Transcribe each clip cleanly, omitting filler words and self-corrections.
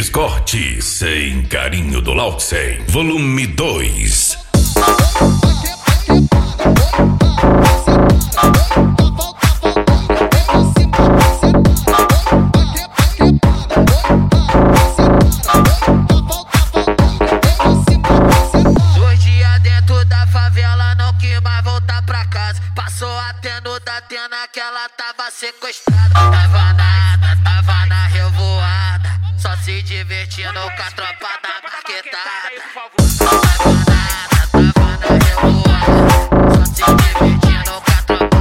Grandes cortes sem carinho do Lauxen, volume 2. Que ela tava sequestrada, tava na revoada, só se divertindo com a tropa da marquetada. Tava na revoada, só se divertindo com a tropa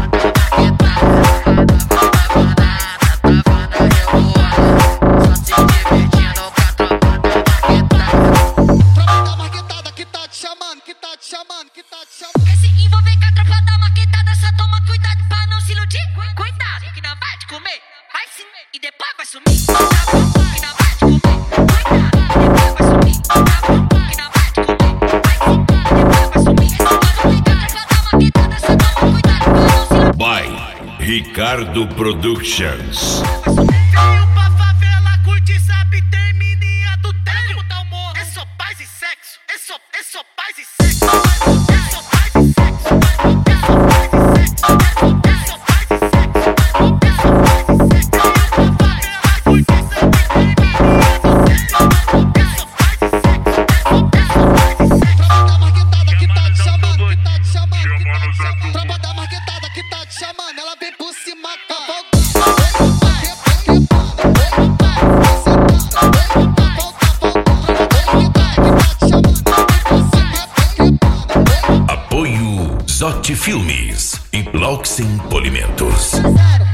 da marquetada. Tava na revoada, só se divertindo com a tropa da marquetada. Tropa da marquetada que tá te chamando, que tá te chamando, que tá te chamando. Quer se envolver com a tropa da marquetada, só toma cuidado pra não se iludir. Cuidado, que não vai te comer, vai sim, e depois vai sumir. Tá bom, que não vai te comer, cuidado, e depois vai sumir. Tá bom, que não vai te comer, vai sim, e depois vai sumir. Se envolver com a tropa da marquetada, só toma cuidado pra não se iludir. By Ricardo Productions. Veio pra favela, curte, sabe, tem menina do tempo. Como tá o morro? É só paz e sexo, é só paz e sexo. É só paz e sexo, é só paz e sexo, é só paz e sexo, é só paz e sexo. Veio pra favela, curte, sabe, tem menina do tempo. É só paz e sexo, é só paz e sexo. Tropa da marquetada que tá te chamando, que tá te chamando, que tá te chamando. Tropa da marquetada que tá te chamando, ela vem por cima da volta. Apoio Zote Filmes em Lauxen Polimentos.